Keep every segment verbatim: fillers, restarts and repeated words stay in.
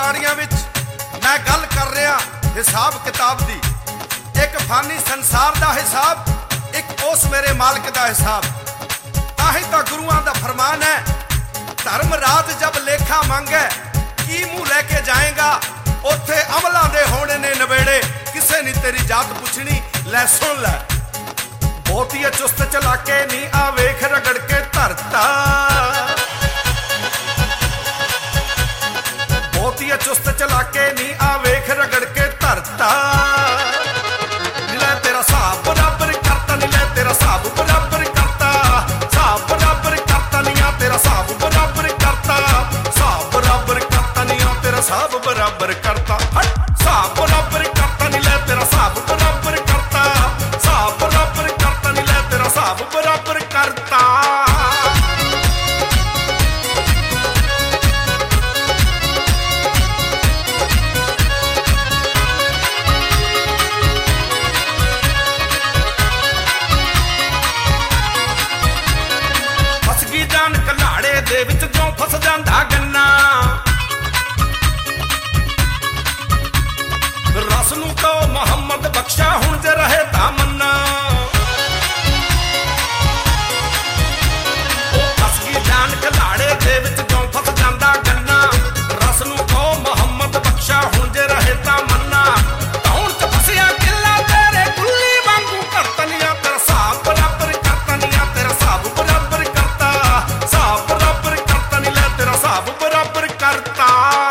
ਤਾੜੀਆਂ ਵਿੱਚ मैं गल कर रहा हिसाब किताब दी। एक फानी संसार दा हिसाब, एक उस मेरे मालिक दा हिसाब। ताही तो गुरुआं दा फरमान है, धर्म रात जब लेखा मांगे की मुंह लैके जाएगा, उत्थे अमलां दे होने ने नवेड़े, किसे नहीं तेरी जात पुछनी। लै सुन लै बहुती चुस्त चलाके नी आ वेख रगड़ के धरता, बहुती चुस्त चलाके नी आ वेख रगड़ के धरता। लै तेरा साहब बराबर करता, नी लै तेरा साहब बराबर करता, साहब बराबर करता नी आ तेरा साहब बराबर करता, साहब बराबर करता नी आ तेरा साहब बराबर करता, साहब बराबर करता नी लै तेरा साहब बराबर करता, साहब बराबर करता नी लै तेरा साहब बराबर करता। दे विच जो फस जांदा गन्ना, रस नूं तो मुहम्मद बख्शा हुण जे रहे तामन्ना। ओ फस गई जान कलाड़े दे विच जो फस जांदा गन्ना, रस नूं तो मुहम्मद बख्शा हुण जे रहे तामन्ना। धौण च फसिया किला तेरे गुल्ली वांगू करतनिया, तेरा साहब बराबर करतनिया, तेरा साहब बराबर करता, साहब साहब बराबर करता।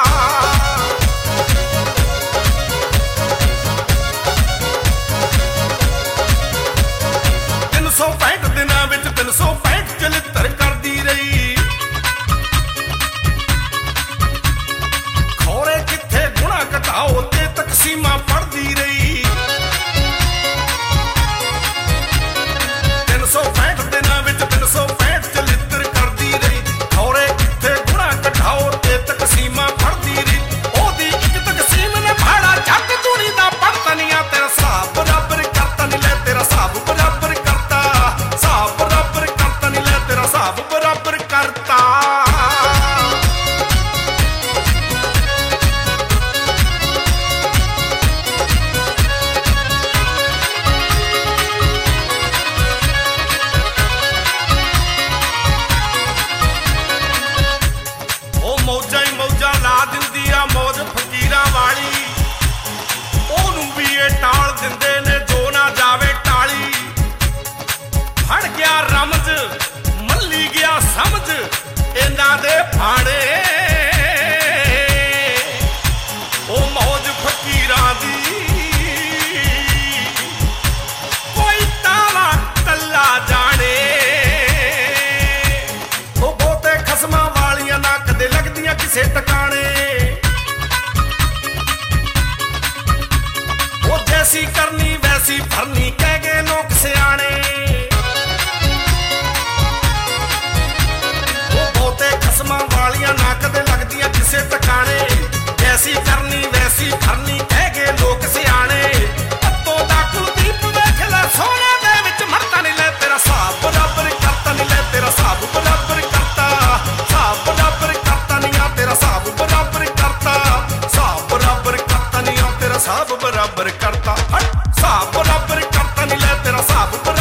तीन सौ पैंठ दिन तीन सौ पैंठ चलित्र करती रही, खौरे किथे गुणा घटाओ ते तकसीमा पढ़ती रही। तीन सौ पैंठ दिन तीन सौ पैंठ चलित्र करती रही, खौरे घटाओ ते तकसीमा पढ़ती रही। ओदी एक तकसीम ने भाड़ा जग दुनी दा पढ़ता नी आ तेरा साहब बराबर करता, नी लै तेरा साहब बराबर करता, साहब बराबर करता नी लै तेरा साहब बराबर करता। मौजा ही मौजा ला दिंदी आ मौज फकीरां वाली, ओनू भी ये टाल दिंदे ने जो ना जावे टाली। फड़ गया रमज मल्ली गया समझ इन्हां दे फाड़े, ओ मौज फकीरां दी कोई ताला तल्ला जाने। ओ बहुते खसमां वालियां ना कदे लगदियां किसे टकाने, ओ जैसी करनी वैसी भरनी कह गए लोग सियाने। ओ बहुते खसमां वालियां ना कदे लगदियां किसे टकाने, जैसी करनी वैसी भरनी कह गए लोग सियाने। अत्तों दा कुलदीप वेख लै सोने दे विच मरदा, नी लै तेरा साहब बराबर करता, नी लै तेरा साहब बराबर करता, साहब बराबर करता नी आ तेरा साहब बराबर करता, साहब बराबर करता नी आ तेरा साहब बराबर करता, साहब बराबर करता नी लै तेरा साहब।